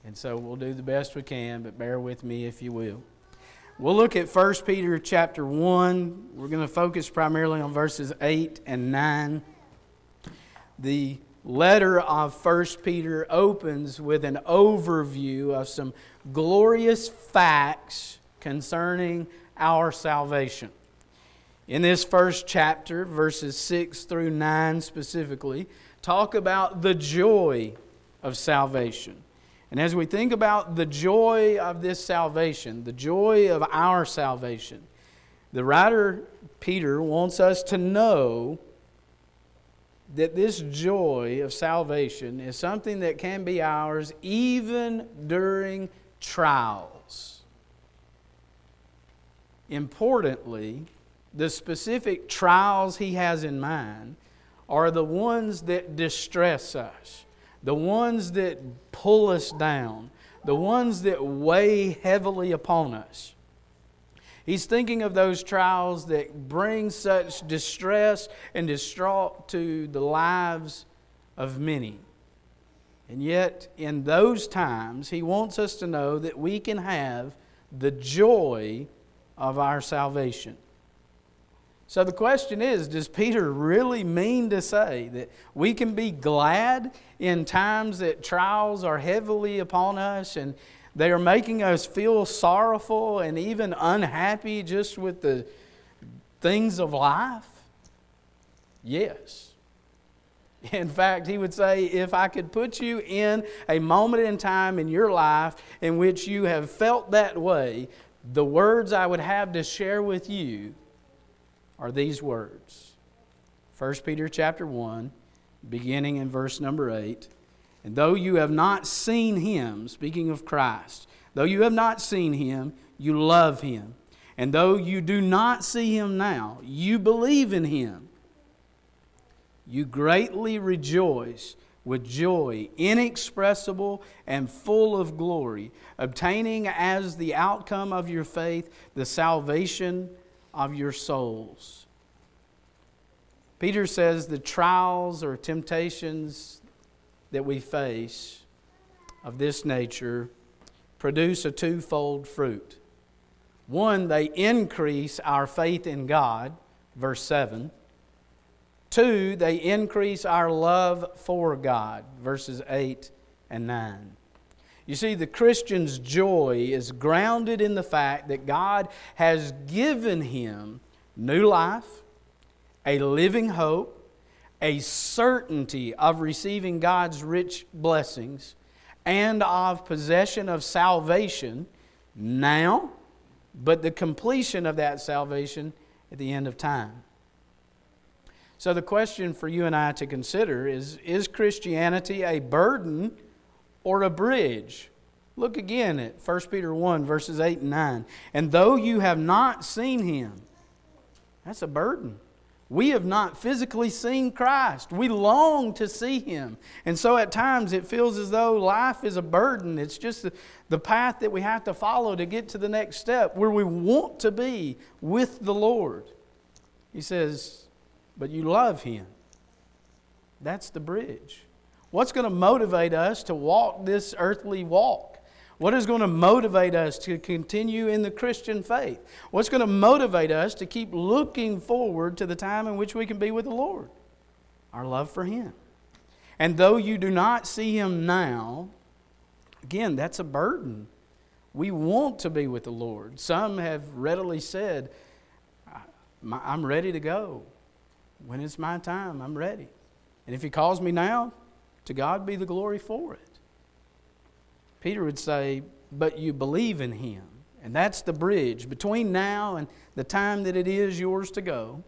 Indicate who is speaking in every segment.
Speaker 1: And so we'll do the best we can, but bear with me if you will. We'll look at 1 Peter chapter 1. We're going to focus primarily on verses 8 and 9. The letter of 1 Peter opens with an overview of some glorious facts concerning our salvation. In this first chapter, verses 6 through 9 specifically, talk about the joy of salvation. And as we think about the joy of this salvation, the joy of our salvation, the writer Peter wants us to know that this joy of salvation is something that can be ours even during trials. Importantly, the specific trials he has in mind are the ones that distress us, the ones that pull us down, the ones that weigh heavily upon us. He's thinking of those trials that bring such distress and distraught to the lives of many. And yet, in those times, he wants us to know that we can have the joy of our salvation. So the question is, does Peter really mean to say that we can be glad in times that trials are heavily upon us and they are making us feel sorrowful and even unhappy just with the things of life? Yes. In fact, he would say, if I could put you in a moment in time in your life in which you have felt that way, the words I would have to share with you are these words. 1 Peter chapter 1, beginning in verse number 8. And though you have not seen Him, speaking of Christ, though you have not seen Him, you love Him. And though you do not see Him now, you believe in Him. You greatly rejoice with joy inexpressible and full of glory, obtaining as the outcome of your faith the salvation of your souls. Peter says the trials or temptations that we face of this nature produce a twofold fruit. One, they increase our faith in God, verse 7. Two, they increase our love for God, verses 8 and 9. You see, the Christian's joy is grounded in the fact that God has given him new life, a living hope, a certainty of receiving God's rich blessings, and of possession of salvation now, but the completion of that salvation at the end of time. So the question for you and I to consider is Christianity a burden or a bridge? Look again at 1 Peter 1, verses 8 and 9. And though you have not seen Him, that's a burden. We have not physically seen Christ. We long to see Him. And so at times it feels as though life is a burden. It's just the path that we have to follow to get to the next step where we want to be with the Lord. He says, but you love Him. That's the bridge. What's going to motivate us to walk this earthly walk? What is going to motivate us to continue in the Christian faith? What's going to motivate us to keep looking forward to the time in which we can be with the Lord? Our love for Him. And though you do not see Him now, again, that's a burden. We want to be with the Lord. Some have readily said, I'm ready to go. When it's my time, I'm ready. And if He calls me now, to God be the glory for it. Peter would say, but you believe in Him. And that's the bridge between now and the time that it is yours to go.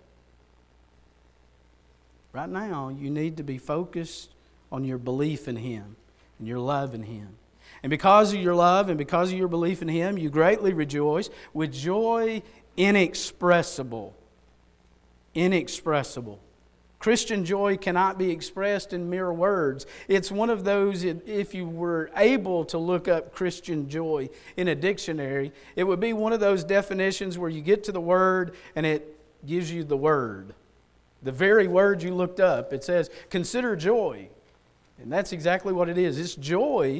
Speaker 1: Right now, you need to be focused on your belief in Him and your love in Him. And because of your love and because of your belief in Him, you greatly rejoice with joy inexpressible. Inexpressible. Christian joy cannot be expressed in mere words. It's one of those, if you were able to look up Christian joy in a dictionary, it would be one of those definitions where you get to the word and it gives you the word. The very word you looked up. It says, consider joy. And that's exactly what it is. It's joy,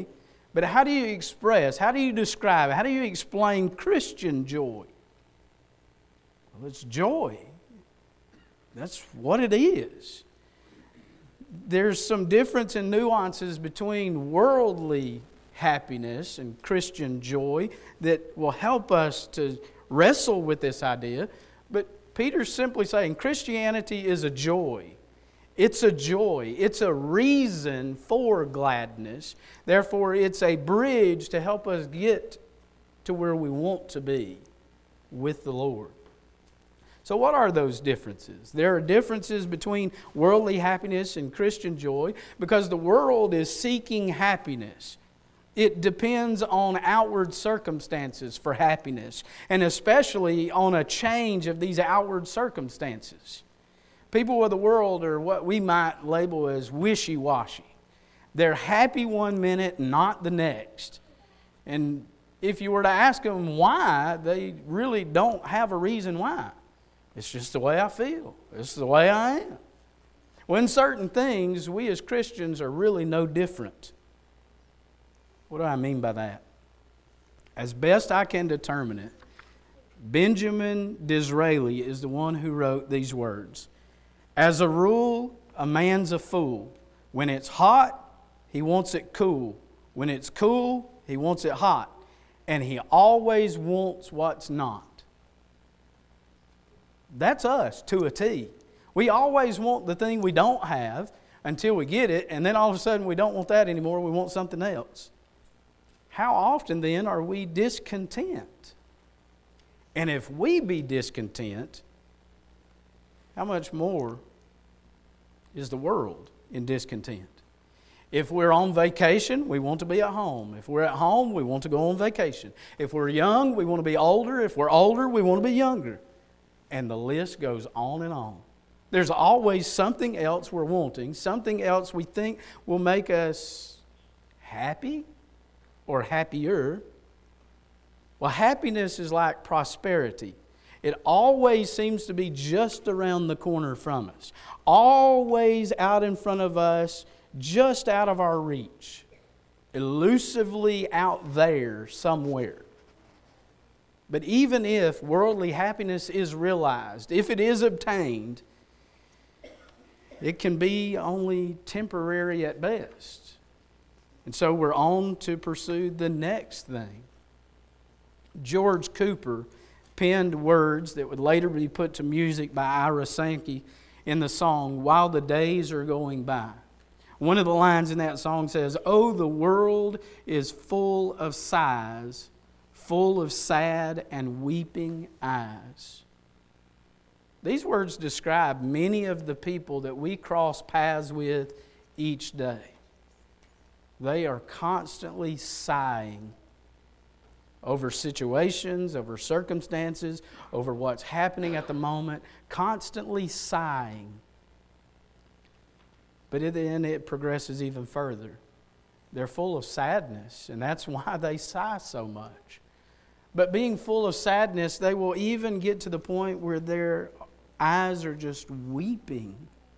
Speaker 1: But how do you express, how do you describe, how do you explain Christian joy? Well, it's joy. That's what it is. There's some difference in nuances between worldly happiness and Christian joy that will help us to wrestle with this idea. But Peter's simply saying Christianity is a joy. It's a joy. It's a reason for gladness. Therefore, it's a bridge to help us get to where we want to be with the Lord. So what are those differences? There are differences between worldly happiness and Christian joy because the world is seeking happiness. It depends on outward circumstances for happiness, and especially on a change of these outward circumstances. People of the world are what we might label as wishy-washy. They're happy one minute, not the next. And if you were to ask them why, they really don't have a reason why. It's just the way I feel. It's the way I am. When certain things, we as Christians are really no different. What do I mean by that? As best I can determine it, Benjamin Disraeli is the one who wrote these words. As a rule, a man's a fool. When it's hot, he wants it cool. When it's cool, he wants it hot. And he always wants what's not. That's us to a T. We always want the thing we don't have until we get it, and then all of a sudden we don't want that anymore, we want something else. How often then are we discontent? And if we be discontent, how much more is the world in discontent? If we're on vacation, we want to be at home. If we're at home, we want to go on vacation. If we're young, we want to be older. If we're older, we want to be younger. And the list goes on and on. There's always something else we're wanting, something else we think will make us happy or happier. Well, happiness is like prosperity. It always seems to be just around the corner from us, always out in front of us, just out of our reach, elusively out there somewhere. But even if worldly happiness is realized, if it is obtained, it can be only temporary at best. And so we're on to pursue the next thing. George Cooper penned words that would later be put to music by Ira Sankey in the song, While the Days Are Going By. One of the lines in that song says, "Oh, the world is full of sighs, full of sad and weeping eyes." These words describe many of the people that we cross paths with each day. They are constantly sighing over situations, over circumstances, over what's happening at the moment, constantly sighing. But then it progresses even further. They're full of sadness, and that's why they sigh so much. But being full of sadness, they will even get to the point where their eyes are just weeping.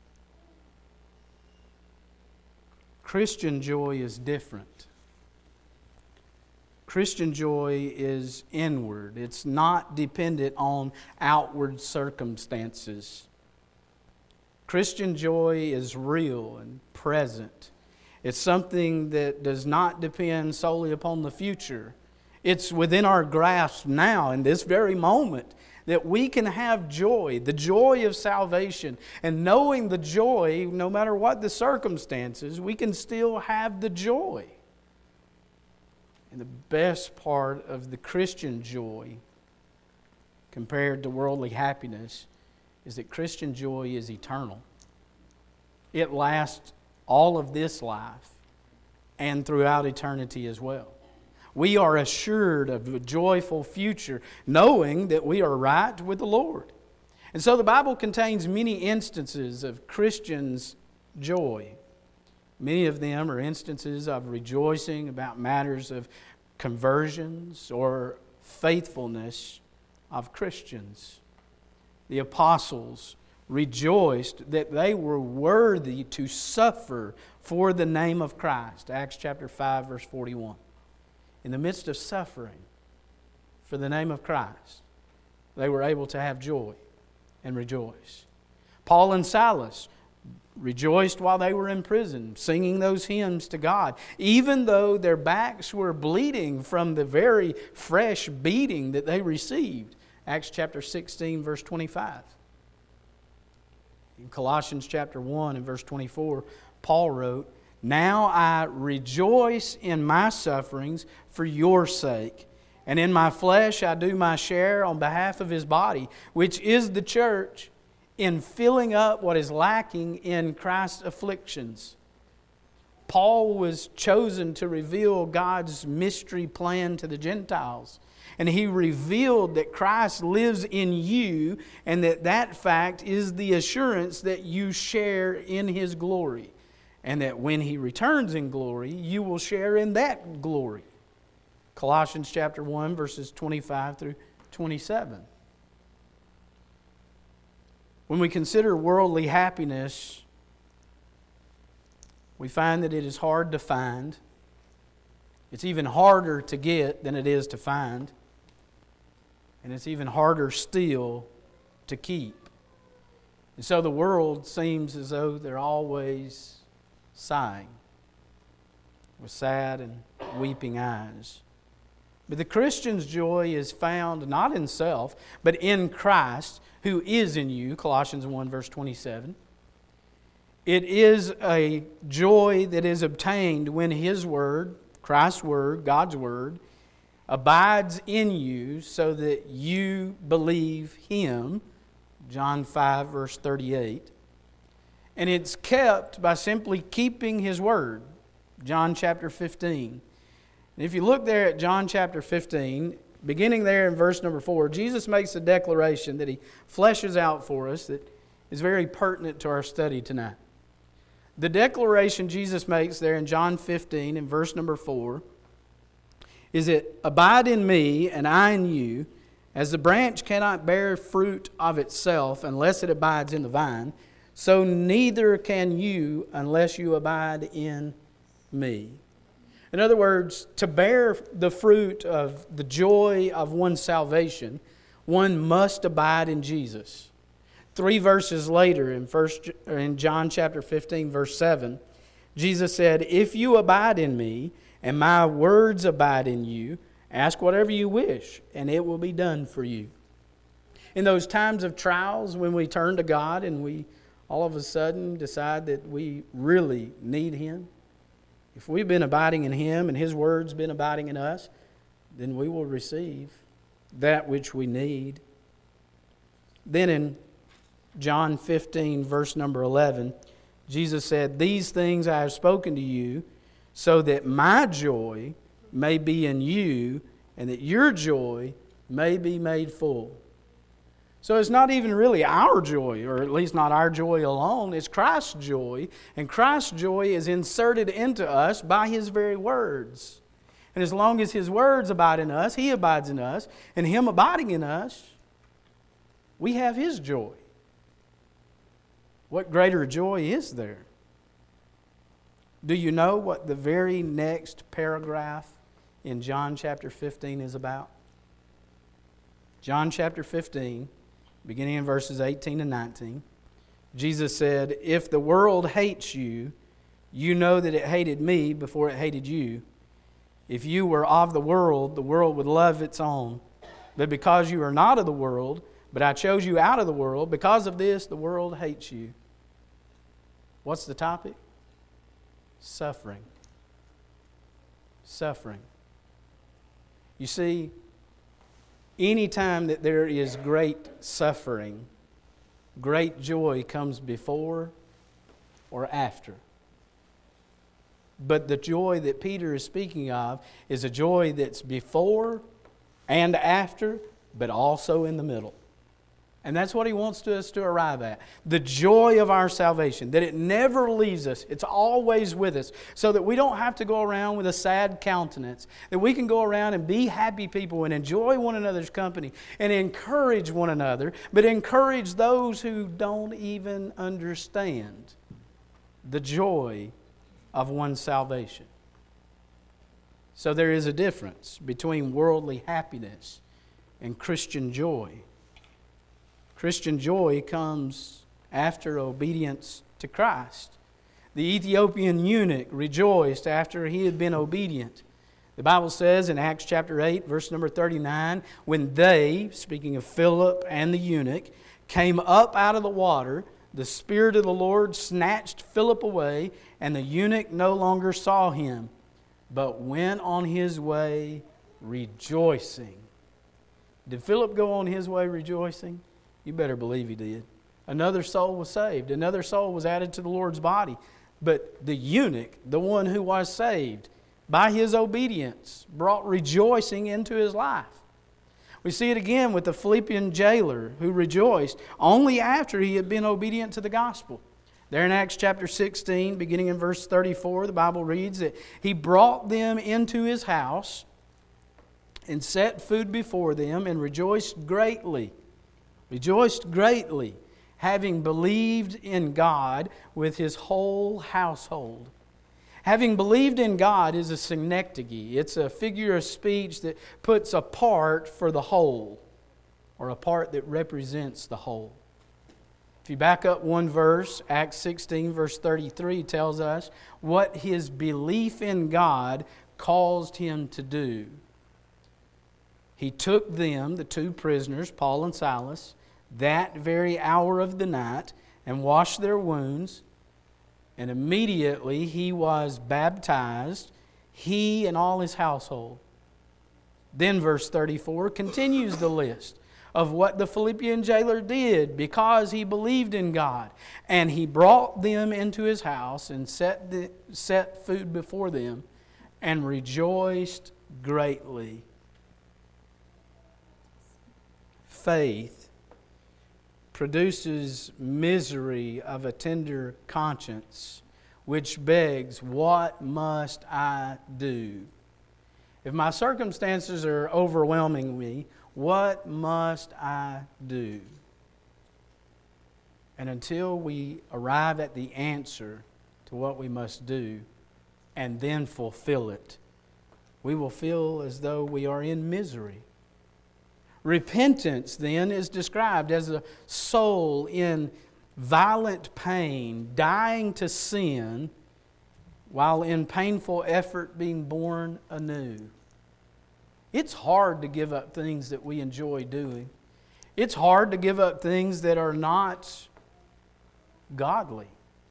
Speaker 1: Christian joy is different. Christian joy is inward. It's not dependent on outward circumstances. Christian joy is real and present. It's something that does not depend solely upon the future. It's within our grasp now, in this very moment, that we can have joy, the joy of salvation. And knowing the joy, no matter what the circumstances, we can still have the joy. And the best part of the Christian joy, compared to worldly happiness, is that Christian joy is eternal. It lasts all of this life and throughout eternity as well. We are assured of a joyful future, knowing that we are right with the Lord. And so the Bible contains many instances of Christians' joy. Many of them are instances of rejoicing about matters of conversions or faithfulness of Christians. The apostles rejoiced that they were worthy to suffer for the name of Christ. Acts chapter 5, verse 41. In the midst of suffering for the name of Christ, they were able to have joy and rejoice. Paul and Silas rejoiced while they were in prison, singing those hymns to God, even though their backs were bleeding from the very fresh beating that they received. Acts chapter 16, verse 25. In Colossians chapter 1 and verse 24, Paul wrote, "Now I rejoice in my sufferings for your sake, and in my flesh I do my share on behalf of His body, which is the church, in filling up what is lacking in Christ's afflictions." Paul was chosen to reveal God's mystery plan to the Gentiles. And he revealed that Christ lives in you, and that fact is the assurance that you share in His glory. And that when He returns in glory, you will share in that glory. Colossians chapter 1, verses 25 through 27. When we consider worldly happiness, we find that it is hard to find. It's even harder to get than it is to find. And it's even harder still to keep. And so the world seems as though they're always sighing with sad and weeping eyes. But the Christian's joy is found not in self, but in Christ, who is in you, Colossians 1, verse 27. It is a joy that is obtained when His Word, Christ's Word, God's Word, abides in you so that you believe Him, John 5, verse 38. And it's kept by simply keeping His Word, John chapter 15. And if you look there at John chapter 15, beginning there in verse number 4, Jesus makes a declaration that He fleshes out for us that is very pertinent to our study tonight. The declaration Jesus makes there in John 15 in verse number 4 is that, "Abide in me and I in you, as the branch cannot bear fruit of itself unless it abides in the vine, so neither can you unless you abide in me." In other words, to bear the fruit of the joy of one's salvation, one must abide in Jesus. 3 verses later, in John chapter 15, verse 7, Jesus said, "If you abide in me, and my words abide in you, ask whatever you wish, and it will be done for you." In those times of trials when we turn to God and we all of a sudden decide that we really need Him, if we've been abiding in Him and His Word's been abiding in us, then we will receive that which we need. Then in John 15, verse number 11, Jesus said, "These things I have spoken to you, so that my joy may be in you, and that your joy may be made full." So it's not even really our joy, or at least not our joy alone. It's Christ's joy, and Christ's joy is inserted into us by His very words. And as long as His words abide in us, He abides in us, and Him abiding in us, we have His joy. What greater joy is there? Do you know what the very next paragraph in John chapter 15 is about? John chapter 15, beginning in verses 18 and 19, Jesus said, "If the world hates you, you know that it hated me before it hated you. If you were of the world would love its own. But because you are not of the world, but I chose you out of the world, because of this the world hates you." What's the topic? Suffering. Suffering. You see, any time that there is great suffering, great joy comes before or after. But the joy that Peter is speaking of is a joy that's before and after, but also in the middle. And that's what He wants us to arrive at. The joy of our salvation, that it never leaves us. It's always with us, so that we don't have to go around with a sad countenance, that we can go around and be happy people and enjoy one another's company and encourage one another, but encourage those who don't even understand the joy of one's salvation. So there is a difference between worldly happiness and Christian joy. Christian joy comes after obedience to Christ. The Ethiopian eunuch rejoiced after he had been obedient. The Bible says in Acts chapter 8, verse number 39, when they, speaking of Philip and the eunuch, came up out of the water, the Spirit of the Lord snatched Philip away, and the eunuch no longer saw him, but went on his way rejoicing. Did Philip go on his way rejoicing? You better believe he did. Another soul was saved. Another soul was added to the Lord's body. But the eunuch, the one who was saved, by his obedience, brought rejoicing into his life. We see it again with the Philippian jailer who rejoiced only after he had been obedient to the gospel. There in Acts chapter 16, beginning in verse 34, the Bible reads that he brought them into his house and set food before them and rejoiced greatly, having believed in God with his whole household. Having believed in God is a synecdoche. It's a figure of speech that puts a part for the whole, or a part that represents the whole. If you back up one verse, Acts 16 verse 33 tells us what his belief in God caused him to do. He took them, the two prisoners, Paul and Silas, that very hour of the night, and washed their wounds. And immediately he was baptized, he and all his household. Then verse 34 continues the list of what the Philippian jailer did because he believed in God. And he brought them into his house and set food before them and rejoiced greatly. Faith produces misery of a tender conscience, which begs, what must I do? If my circumstances are overwhelming me, what must I do? And until we arrive at the answer to what we must do and then fulfill it, we will feel as though we are in misery. Repentance, then, is described as a soul in violent pain, dying to sin, while in painful effort being born anew. It's hard to give up things that we enjoy doing. It's hard to give up things that are not godly.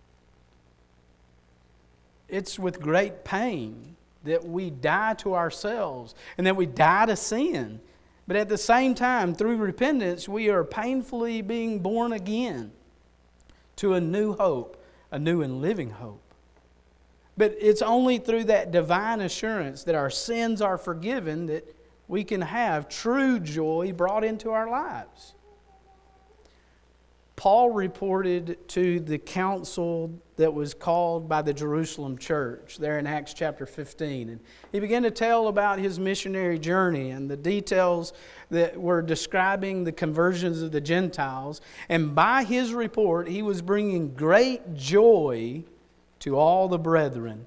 Speaker 1: It's with great pain that we die to ourselves and that we die to sin. But at the same time, through repentance, we are painfully being born again to a new hope, a new and living hope. But it's only through that divine assurance that our sins are forgiven that we can have true joy brought into our lives. Paul reported to the council that was called by the Jerusalem church there in Acts chapter 15. And he began to tell about his missionary journey and the details that were describing the conversions of the Gentiles. And by his report, he was bringing great joy to all the brethren.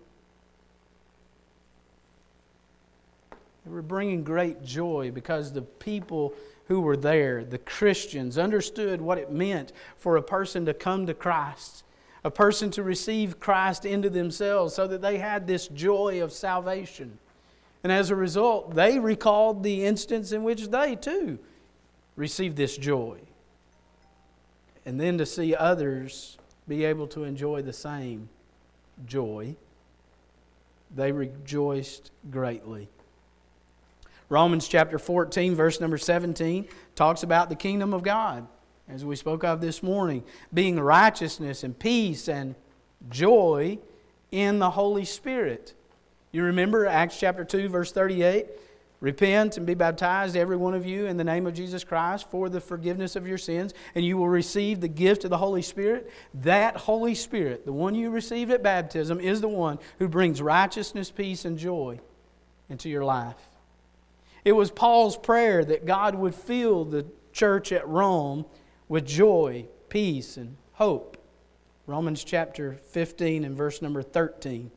Speaker 1: They were bringing great joy because the people who were there, the Christians, understood what it meant for a person to come to Christ, a person to receive Christ into themselves so that they had this joy of salvation. And as a result, they recalled the instance in which they too received this joy. And then to see others be able to enjoy the same joy, they rejoiced greatly. Romans chapter 14, verse number 17, talks about the kingdom of God, as we spoke of this morning, being righteousness and peace and joy in the Holy Spirit. You remember Acts chapter 2, verse 38? Repent and be baptized, every one of you, in the name of Jesus Christ for the forgiveness of your sins, and you will receive the gift of the Holy Spirit. That Holy Spirit, the one you received at baptism, is the one who brings righteousness, peace, and joy into your life. It was Paul's prayer that God would fill the church at Rome with joy, peace, and hope. Romans chapter 15 and verse number 13.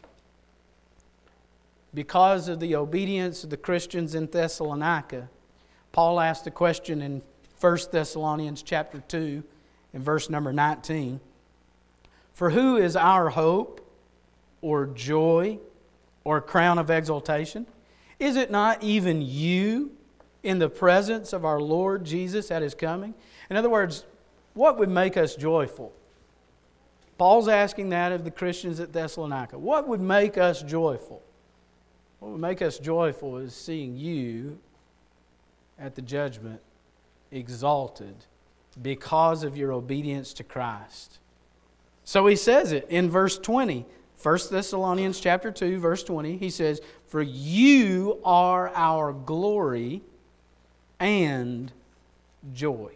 Speaker 1: Because of the obedience of the Christians in Thessalonica, Paul asked the question in 1 Thessalonians chapter 2 and verse number 19. For who is our hope or joy or crown of exaltation? Is it not even you in the presence of our Lord Jesus at His coming? In other words, what would make us joyful? Paul's asking that of the Christians at Thessalonica. What would make us joyful? What would make us joyful is seeing you at the judgment exalted because of your obedience to Christ. So he says it in verse 20. 1 Thessalonians chapter 2, verse 20. He says, for you are our glory and joy.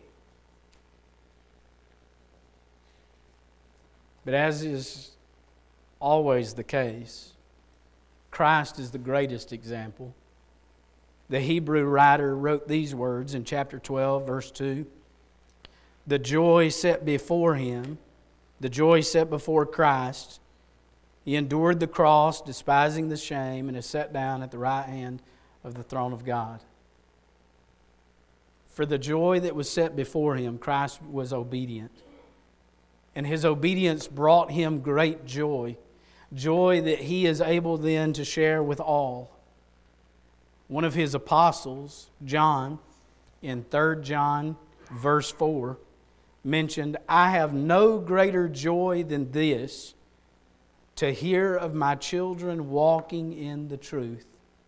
Speaker 1: But as is always the case, Christ is the greatest example. The Hebrew writer wrote these words in chapter 12, verse 2. The joy set before Him, the joy set before Christ, He endured the cross, despising the shame, and is set down at the right hand of the throne of God. For the joy that was set before Him, Christ was obedient. And His obedience brought Him great joy. Joy that He is able then to share with all. One of His apostles, John, in 3 John verse 4, mentioned, I have no greater joy than this, to hear of my children walking in the truth.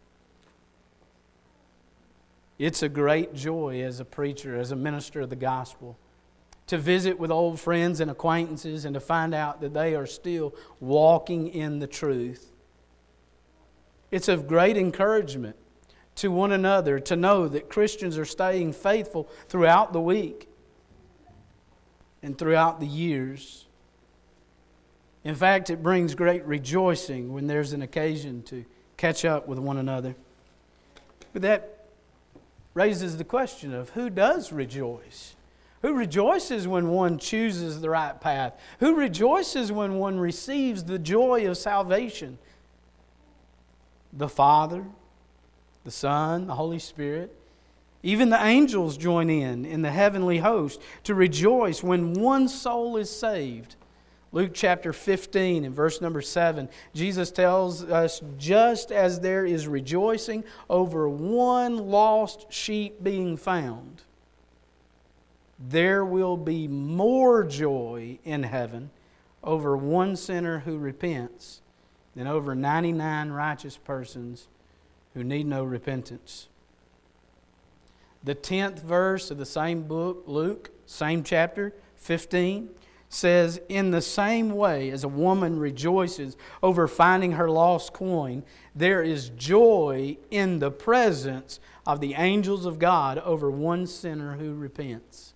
Speaker 1: It's a great joy as a preacher, as a minister of the gospel, to visit with old friends and acquaintances and to find out that they are still walking in the truth. It's of great encouragement to one another to know that Christians are staying faithful throughout the week and throughout the years. In fact, it brings great rejoicing when there's an occasion to catch up with one another. But that raises the question of who does rejoice? Who rejoices when one chooses the right path? Who rejoices when one receives the joy of salvation? The Father, the Son, the Holy Spirit. Even the angels join in the heavenly host to rejoice when one soul is saved. Luke chapter 15 and verse number 7, Jesus tells us, just as there is rejoicing over one lost sheep being found, there will be more joy in heaven over one sinner who repents than over 99 righteous persons who need no repentance. The 10th verse of the same book, Luke, same chapter, 15, says, in the same way as a woman rejoices over finding her lost coin, there is joy in the presence of the angels of God over one sinner who repents.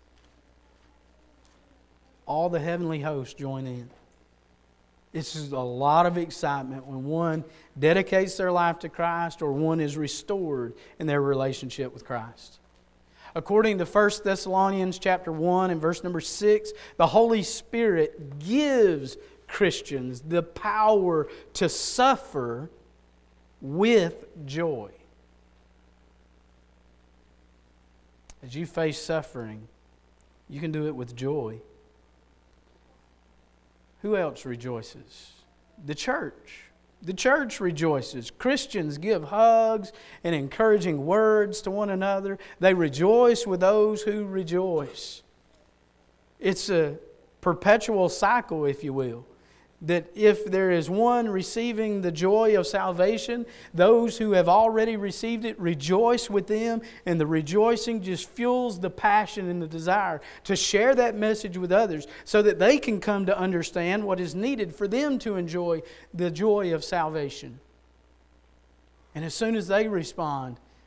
Speaker 1: All the heavenly hosts join in. It's just a lot of excitement when one dedicates their life to Christ or one is restored in their relationship with Christ. According to 1 Thessalonians chapter 1 and verse number 6, the Holy Spirit gives Christians the power to suffer with joy. As you face suffering, you can do it with joy. Who else rejoices? The church. The church rejoices. Christians give hugs and encouraging words to one another. They rejoice with those who rejoice. It's a perpetual cycle, if you will. That if there is one receiving the joy of salvation, those who have already received it rejoice with them, and the rejoicing just fuels the passion and the desire to share that message with others so that they can come to understand what is needed for them to enjoy the joy of salvation. And as soon as they respond,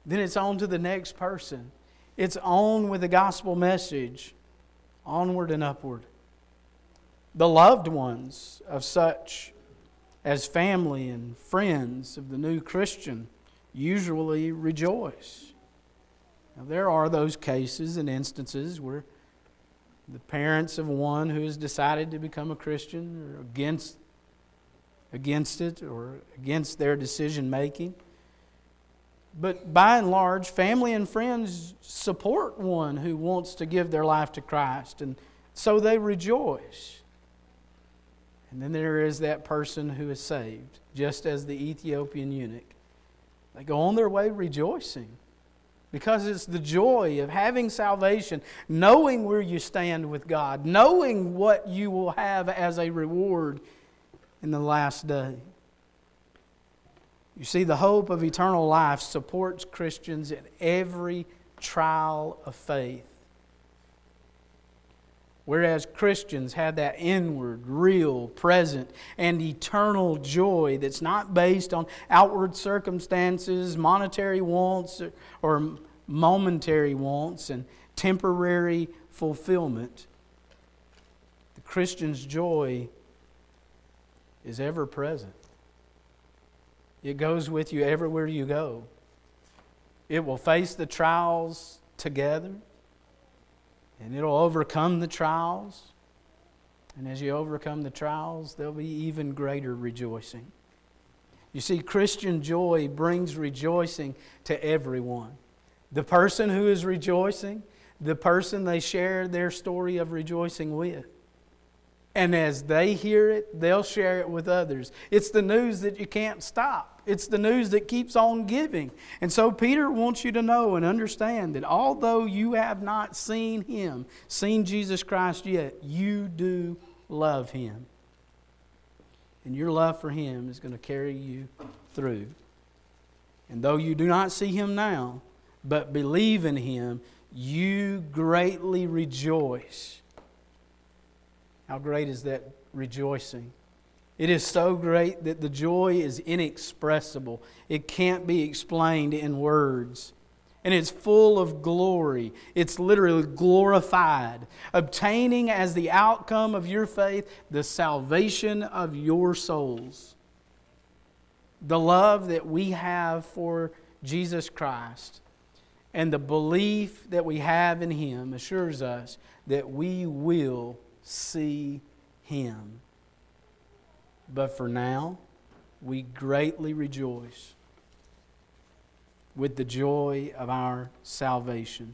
Speaker 1: Then it's on to the next person. It's on with the gospel message, onward and upward. The loved ones of such as family and friends of the new Christian usually rejoice. Now, there are those cases and instances where the parents of one who has decided to become a Christian are against it or against their decision making. But by and large, family and friends support one who wants to give their life to Christ, and so they rejoice. And then there is that person who is saved, just as the Ethiopian eunuch. They go on their way rejoicing because it's the joy of having salvation, knowing where you stand with God, knowing what you will have as a reward in the last day. You see, the hope of eternal life supports Christians in every trial of faith. Whereas Christians have that inward, real, present, and eternal joy that's not based on outward circumstances, monetary wants, or momentary wants, and temporary fulfillment. The Christian's joy is ever present. It goes with you everywhere you go. It will face the trials together, and it'll overcome the trials. And as you overcome the trials, there'll be even greater rejoicing. You see, Christian joy brings rejoicing to everyone. The person who is rejoicing, the person they share their story of rejoicing with. And as they hear it, they'll share it with others. It's the news that you can't stop. It's the news that keeps on giving. And so Peter wants you to know and understand that although you have not seen Him, seen Jesus Christ yet, you do love Him. And your love for Him is going to carry you through. And though you do not see Him now, but believe in Him, you greatly rejoice. How great is that rejoicing? It is so great that the joy is inexpressible. It can't be explained in words. And it's full of glory. It's literally glorified, obtaining as the outcome of your faith the salvation of your souls. The love that we have for Jesus Christ and the belief that we have in Him assures us that we will see Him. But for now, we greatly rejoice with the joy of our salvation.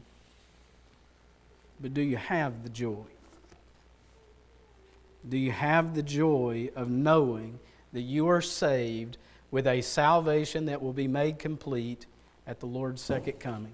Speaker 1: But do you have the joy? Do you have the joy of knowing that you are saved with a salvation that will be made complete at the Lord's second coming?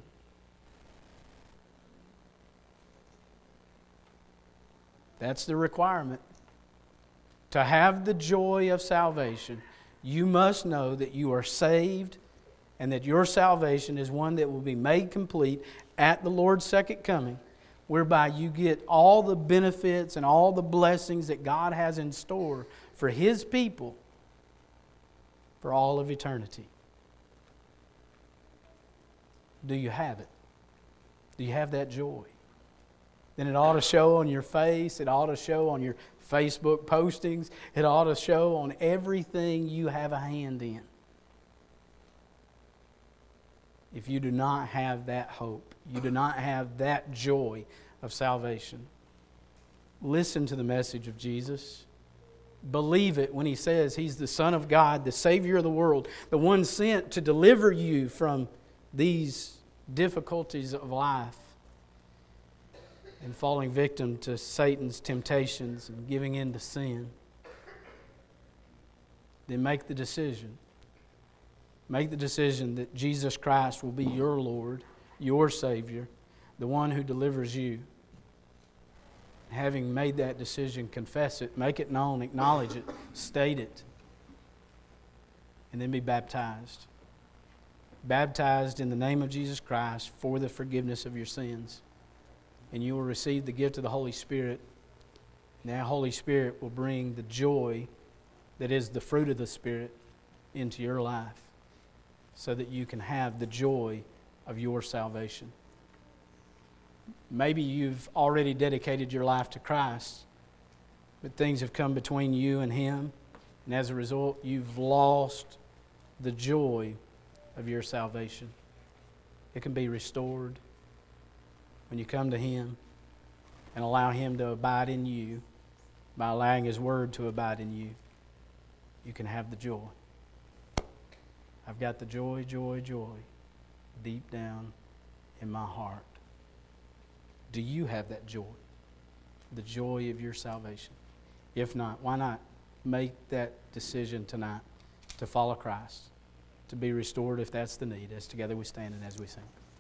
Speaker 1: That's the requirement. To have the joy of salvation, you must know that you are saved and that your salvation is one that will be made complete at the Lord's second coming, whereby you get all the benefits and all the blessings that God has in store for His people for all of eternity. Do you have it? Do you have that joy? Then it ought to show on your face. It ought to show on your Facebook postings. It ought to show on everything you have a hand in. If you do not have that hope, you do not have that joy of salvation, listen to the message of Jesus. Believe it when He says He's the Son of God, the Savior of the world, the one sent to deliver you from these difficulties of life and falling victim to Satan's temptations and giving in to sin. Then make the decision. Make the decision that Jesus Christ will be your Lord, your Savior, the one who delivers you. Having made that decision, confess it, make it known, acknowledge it, state it, and then be baptized. Baptized in the name of Jesus Christ for the forgiveness of your sins. And you will receive the gift of the Holy Spirit. And that Holy Spirit will bring the joy that is the fruit of the Spirit into your life so that you can have the joy of your salvation. Maybe you've already dedicated your life to Christ, but things have come between you and Him, and as a result, you've lost the joy of your salvation. It can be restored when you come to Him and allow Him to abide in you by allowing His Word to abide in you. You can have the joy. I've got the joy, joy, joy deep down in my heart. Do you have that joy? The joy of your salvation? If not, why not make that decision tonight to follow Christ, to be restored if that's the need, as together we stand and as we sing.